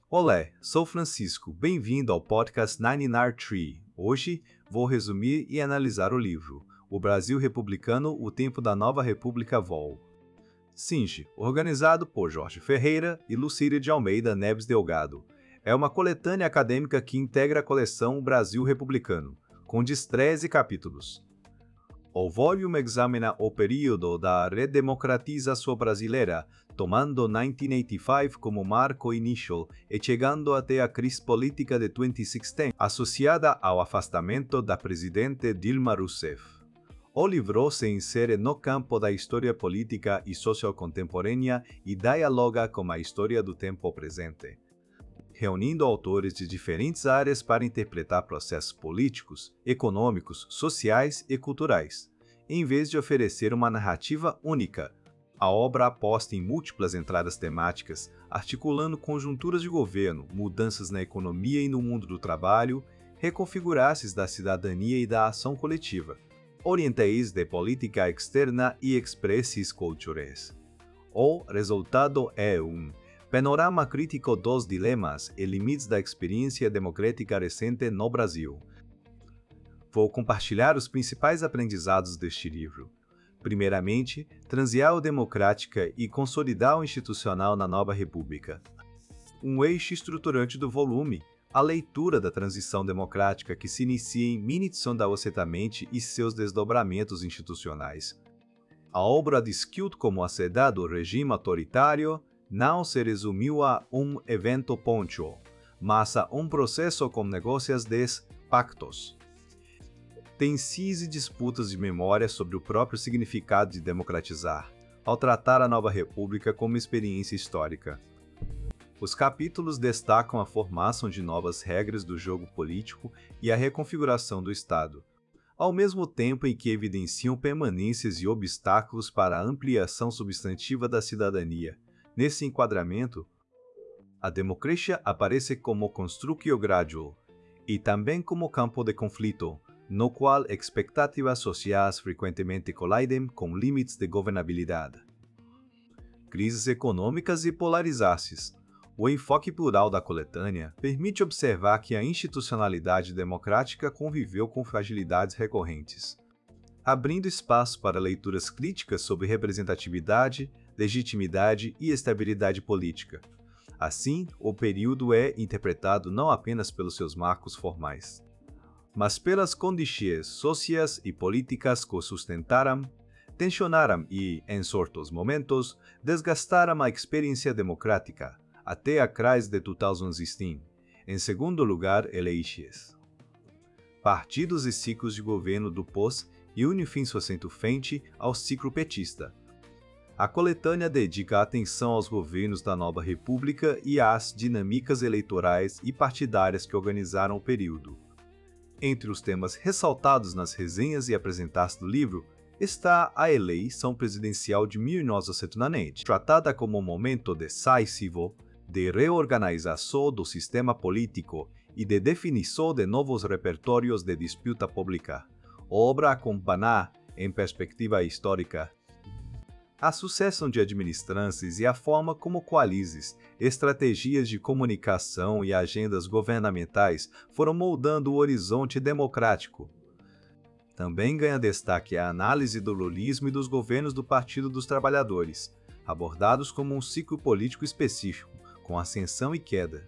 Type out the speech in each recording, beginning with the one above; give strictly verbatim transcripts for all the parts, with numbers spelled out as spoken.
Olá, sou Francisco, bem-vindo ao podcast noventa e nove Tree. Hoje vou resumir e analisar o livro O Brasil Republicano, o Tempo da Nova República Vol. Singe, organizado por Jorge Ferreira e Lucília de Almeida Neves Delgado. É uma coletânea acadêmica que integra a coleção Brasil Republicano, com treze capítulos. O volume examina o período da redemocratização brasileira, tomando mil novecentos e oitenta e cinco como marco inicial e chegando até a crise política de dois mil e dezesseis, associada ao afastamento da presidente Dilma Rousseff. O livro se insere no campo da história política e social contemporânea e dialoga com a história do tempo presente, reunindo autores de diferentes áreas para interpretar processos políticos, econômicos, sociais e culturais, em vez de oferecer uma narrativa única. A obra aposta em múltiplas entradas temáticas, articulando conjunturas de governo, mudanças na economia e no mundo do trabalho, reconfigurações da cidadania e da ação coletiva, orientais de política externa e expressis culturais. O resultado é um panorama crítico dos dilemas e limites da experiência democrática recente no Brasil. Vou compartilhar os principais aprendizados deste livro. Primeiramente, transial democrática e consolidar o institucional na nova república. Um eixo estruturante do volume, a leitura da transição democrática que se inicia em minitzondausetamente e seus desdobramentos institucionais. A obra discute como a saída do regime autoritário não se resumiu a um evento pontual, mas a um processo com negócios de pactos. Tem-se disputas de memória sobre o próprio significado de democratizar, ao tratar a nova república como experiência histórica. Os capítulos destacam a formação de novas regras do jogo político e a reconfiguração do Estado, ao mesmo tempo em que evidenciam permanências e obstáculos para a ampliação substantiva da cidadania. Nesse enquadramento, a democracia aparece como constructio gradual e também como campo de conflito, no qual expectativas sociais frequentemente colidem com limites de governabilidade. Crises econômicas e polarizações. O enfoque plural da coletânea permite observar que a institucionalidade democrática conviveu com fragilidades recorrentes, abrindo espaço para leituras críticas sobre representatividade, legitimidade e estabilidade política. Assim, o período é interpretado não apenas pelos seus marcos formais, mas pelas condições sociais e políticas que o sustentaram, tensionaram e, em certos momentos, desgastaram a experiência democrática, até a crise de dois mil e dezesseis. Em segundo lugar, eleições. Partidos e ciclos de governo do pós e unifim sessenta frente ao ciclo petista. A coletânea dedica atenção aos governos da nova república e às dinâmicas eleitorais e partidárias que organizaram o período. Entre os temas ressaltados nas resenhas e apresentados do livro está a eleição presidencial de mil novecentos e noventa, tratada como um momento decisivo de reorganização do sistema político e de definição de novos repertórios de disputa pública. Obra acompanhada, em perspectiva histórica, a sucessão de administranças e a forma como coalizes, estratégias de comunicação e agendas governamentais foram moldando o horizonte democrático. Também ganha destaque a análise do lulismo e dos governos do Partido dos Trabalhadores, abordados como um ciclo político específico, com ascensão e queda.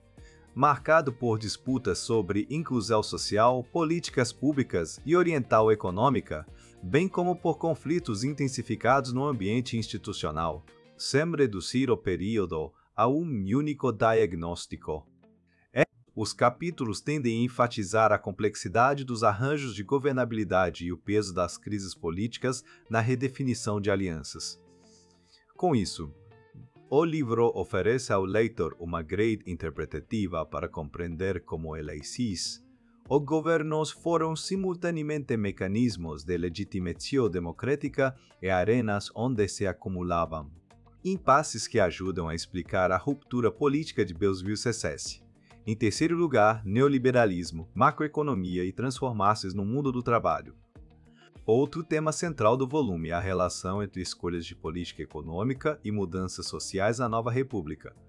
Marcado por disputas sobre inclusão social, políticas públicas e oriental econômica, bem como por conflitos intensificados no ambiente institucional, sem reduzir o período a um único diagnóstico. É, os capítulos tendem a enfatizar a complexidade dos arranjos de governabilidade e o peso das crises políticas na redefinição de alianças. Com isso, o livro oferece ao leitor uma grade interpretativa para compreender como eleições, os governos foram simultaneamente mecanismos de legitimação democrática e arenas onde se acumulavam impasses que ajudam a explicar a ruptura política de dois mil e dezessete. Em terceiro lugar, neoliberalismo, macroeconomia e transformações no mundo do trabalho. Outro tema central do volume é a relação entre escolhas de política econômica e mudanças sociais na nova república.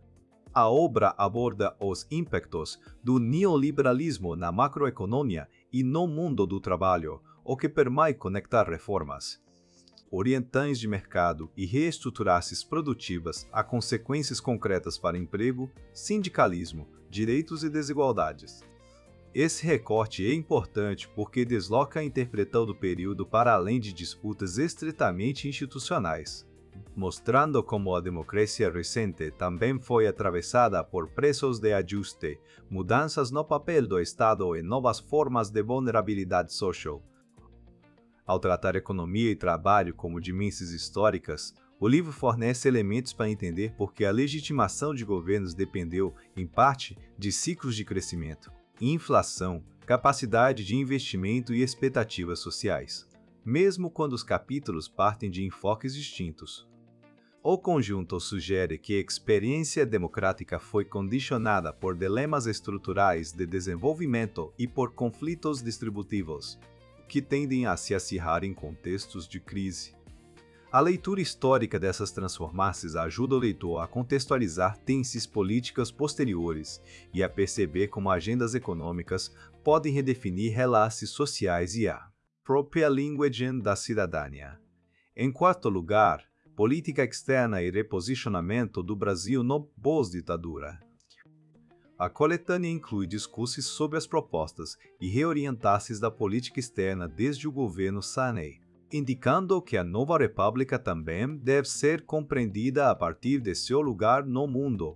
A obra aborda os impactos do neoliberalismo na macroeconomia e no mundo do trabalho, o que permite conectar reformas, orientações de mercado e reestruturações produtivas a consequências concretas para emprego, sindicalismo, direitos e desigualdades. Esse recorte é importante porque desloca a interpretação do período para além de disputas estritamente institucionais, mostrando como a democracia recente também foi atravessada por processos de ajuste, mudanças no papel do Estado e novas formas de vulnerabilidade social. Ao tratar economia e trabalho como dimensões históricas, o livro fornece elementos para entender por que a legitimação de governos dependeu, em parte, de ciclos de crescimento, inflação, capacidade de investimento e expectativas sociais, mesmo quando os capítulos partem de enfoques distintos. O conjunto sugere que a experiência democrática foi condicionada por dilemas estruturais de desenvolvimento e por conflitos distributivos, que tendem a se acirrar em contextos de crise. A leitura histórica dessas transformações ajuda o leitor a contextualizar tendências políticas posteriores e a perceber como agendas econômicas podem redefinir relações sociais e a própria linguagem da cidadania. Em quarto lugar, política externa e reposicionamento do Brasil no pós-ditadura. A coletânea inclui discursos sobre as propostas e reorientações da política externa desde o governo Sarney, indicando que a nova república também deve ser compreendida a partir de seu lugar no mundo.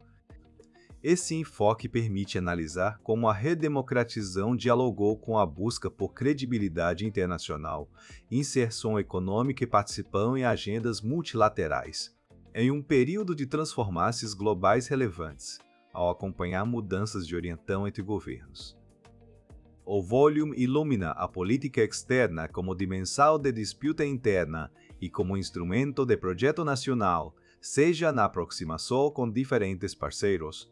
Esse enfoque permite analisar como a redemocratização dialogou com a busca por credibilidade internacional, inserção econômica e participação em agendas multilaterais, em um período de transformações globais relevantes, ao acompanhar mudanças de orientação entre governos. O volume ilumina a política externa como dimensão de disputa interna e como instrumento de projeto nacional, seja na aproximação com diferentes parceiros,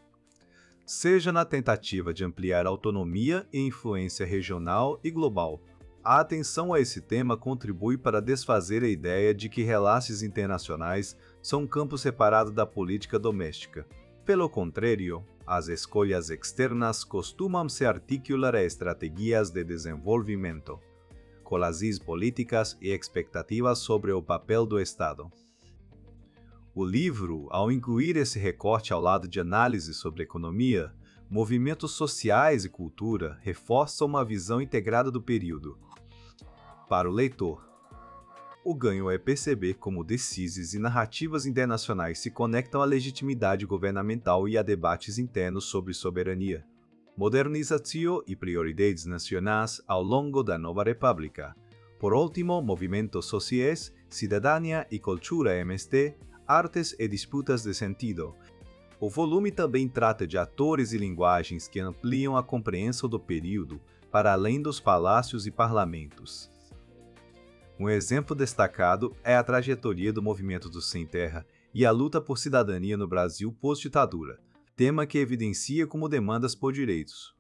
seja na tentativa de ampliar autonomia e influência regional e global. A atenção a esse tema contribui para desfazer a ideia de que relações internacionais são um campo separado da política doméstica. Pelo contrário, as escolhas externas costumam se articular a estratégias de desenvolvimento, com as políticas e expectativas sobre o papel do Estado. O livro, ao incluir esse recorte ao lado de análise sobre economia, movimentos sociais e cultura, reforça uma visão integrada do período. Para o leitor, o ganho é perceber como decisões e narrativas internacionais se conectam à legitimidade governamental e a debates internos sobre soberania, modernização e prioridades nacionais ao longo da nova república. Por último, movimentos sociais, cidadania e cultura M S T, artes e disputas de sentido. O volume também trata de atores e linguagens que ampliam a compreensão do período para além dos palácios e parlamentos. Um exemplo destacado é a trajetória do movimento do Sem Terra e a luta por cidadania no Brasil pós-ditadura, tema que evidencia como demandas por direitos.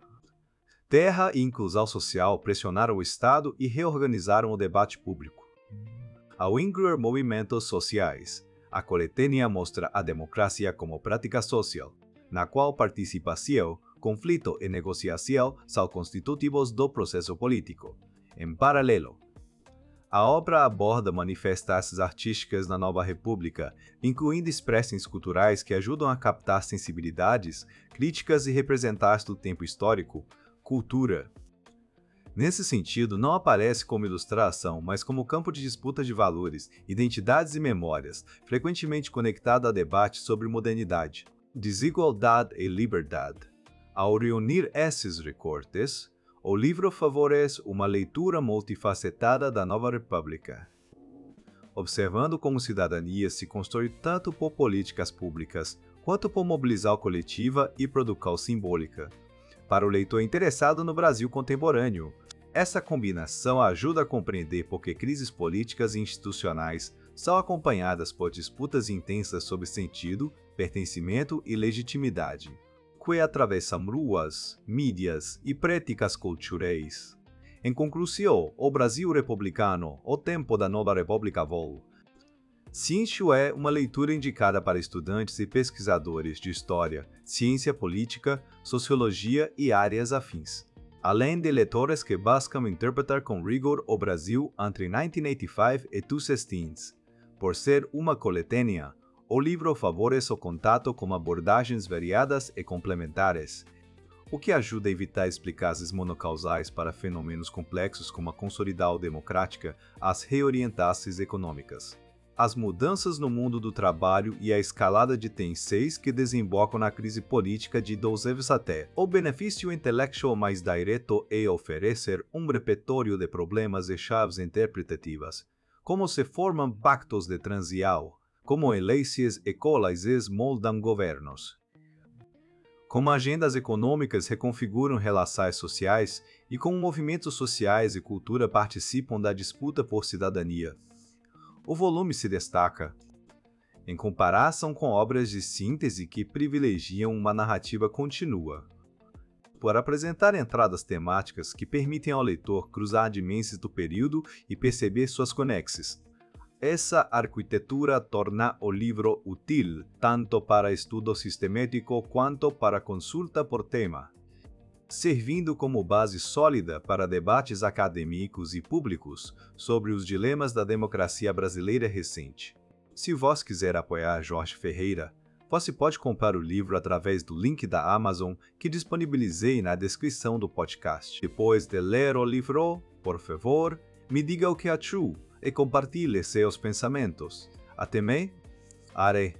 Terra e inclusão social pressionaram o Estado e reorganizaram o debate público. Ao incluir movimentos sociais, a coletânea mostra a democracia como prática social, na qual participação, conflito e negociação são constitutivos do processo político. Em paralelo, a obra aborda manifestações artísticas na nova república, incluindo expressões culturais que ajudam a captar sensibilidades, críticas e representações do tempo histórico, cultura. Nesse sentido, não aparece como ilustração, mas como campo de disputa de valores, identidades e memórias, frequentemente conectado a debates sobre modernidade, desigualdade e liberdade. Ao reunir esses recortes, o livro favorece uma leitura multifacetada da nova república, observando como cidadania se constrói tanto por políticas públicas quanto por mobilização coletiva e produção simbólica. Para o leitor interessado no Brasil contemporâneo, essa combinação ajuda a compreender por que crises políticas e institucionais são acompanhadas por disputas intensas sobre sentido, pertencimento e legitimidade, que atravessam ruas, mídias e práticas culturais. Em conclusão, o Brasil republicano, o tempo da nova república vol. Ciência é uma leitura indicada para estudantes e pesquisadores de história, ciência política, sociologia e áreas afins, além de leitores que buscam interpretar com rigor o Brasil entre mil novecentos e oitenta e cinco e dois mil e dez. Por ser uma coletânea, o livro favorece o contato com abordagens variadas e complementares, o que ajuda a evitar explicações monocausais para fenômenos complexos como a consolidação democrática, as reorientações econômicas, as mudanças no mundo do trabalho e a escalada de tensões que desembocam na crise política de dois mil e sete. O benefício intelectual mais direto é oferecer um repertório de problemas e chaves interpretativas, como se formam pactos de transição, como eleições e coalizões moldam governos, como agendas econômicas reconfiguram relações sociais e como movimentos sociais e cultura participam da disputa por cidadania. O volume se destaca, em comparação com obras de síntese que privilegiam uma narrativa contínua, por apresentar entradas temáticas que permitem ao leitor cruzar dimensões do período e perceber suas conexões. Essa arquitetura torna o livro útil tanto para estudo sistemático quanto para consulta por tema, servindo como base sólida para debates acadêmicos e públicos sobre os dilemas da democracia brasileira recente. Se você quiser apoiar Jorge Ferreira, você pode comprar o livro através do link da Amazon que disponibilizei na descrição do podcast. Depois de ler o livro, por favor, me diga o que achou e compartilhe seus pensamentos. Até mais. Are.